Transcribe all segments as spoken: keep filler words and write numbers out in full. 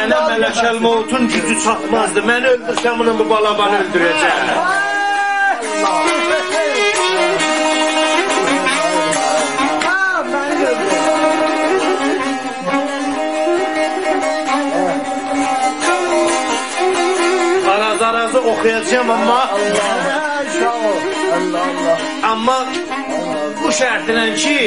Mənə mələkəl mevtun gücü çatmazdı. Mən öldürsəm bunu bu balabanı öldürəcəm. Araz arazı oxuyacağım amma amma bu şərtlə ki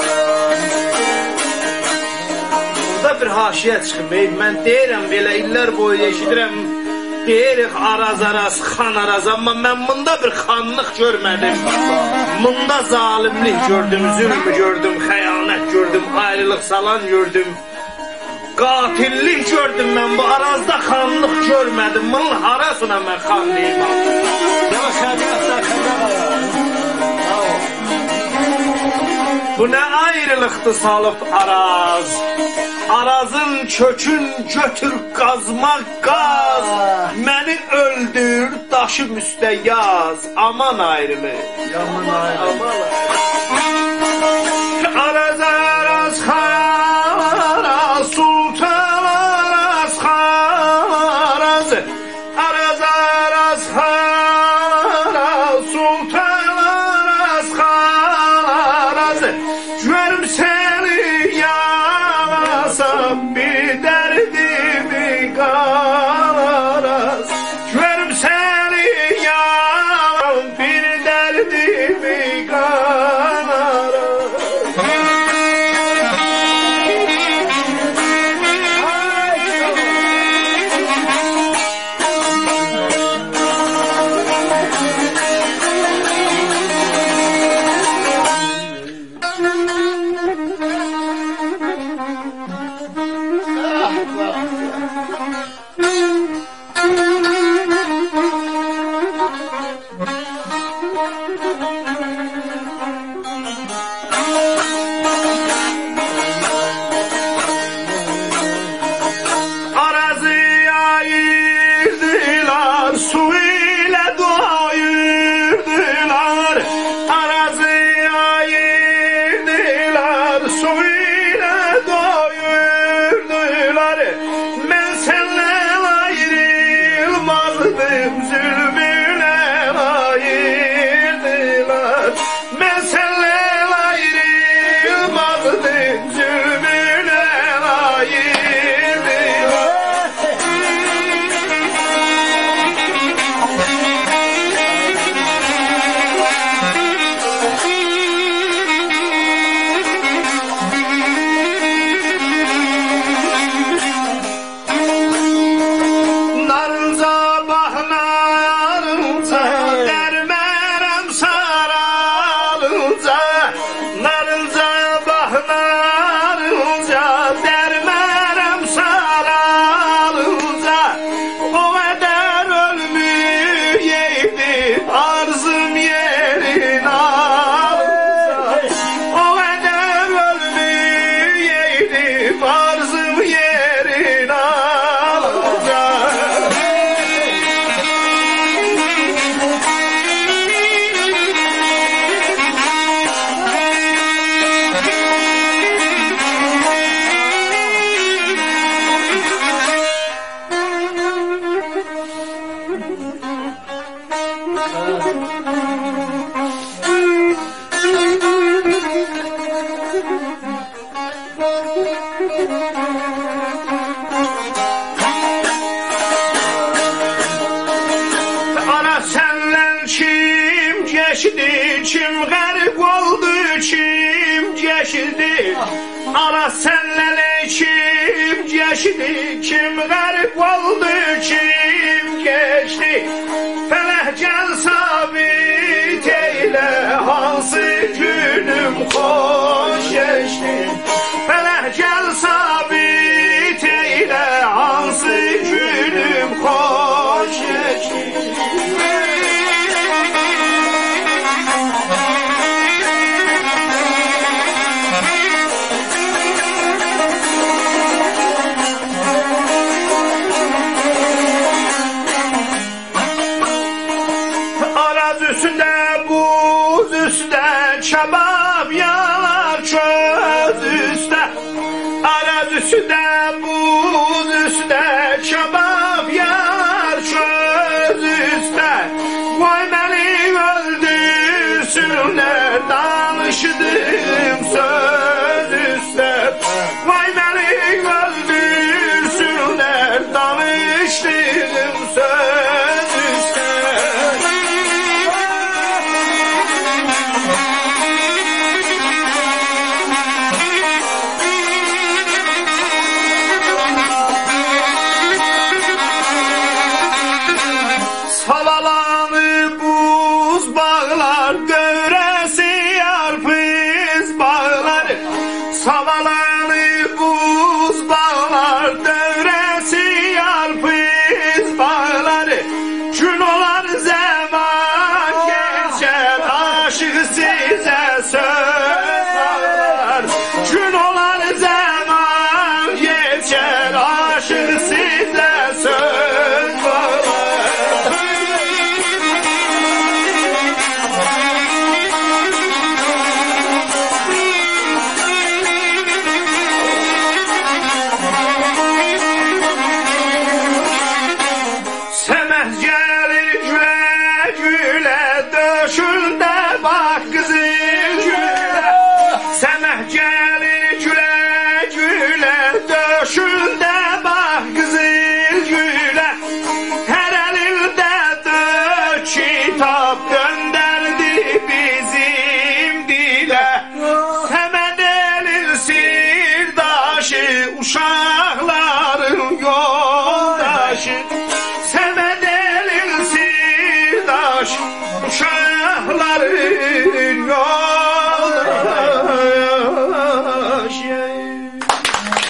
burada bir haşiyə çıxıb. Mən deyirəm belə illər boyu eşidirəm, deyirik araz araz, xan araz, amma mən bunda bir xanlıq görmədim. Bunda zalimlik gördüm, zülmü gördüm, xəyanət gördüm, ayrılıq salan gördüm, qatillik gördüm. Mən bu arazda xanlıq görmədim. Bunun harasına mən xan deyim. Bu nə ayrılıqdır salıb araz. Arazın kökün götür qazma qaz. Məni öldür daşım üstə yaz. Aman ayrılıq. Yaman ayrılıq. Araz araz xaraz sultan araz xaraz. Araz araz xaraz sultan araz xaraz. Görüm seni yalasam bir derdimi qaraz. Görüm seni yalasam bir derdimi qaraz. Kim qərib oldu, kim geçdi. Ara sənlə kim geçdi. Kim qərib oldu, kim geçdi. Fələh gəl sabit eylə, hansı günüm xoş geçdi. Fələh gəl sabit eylə, hansı günüm xoş geçdi. Şabab yanar çöz üstə, araz üstə, buz üstə. uşaq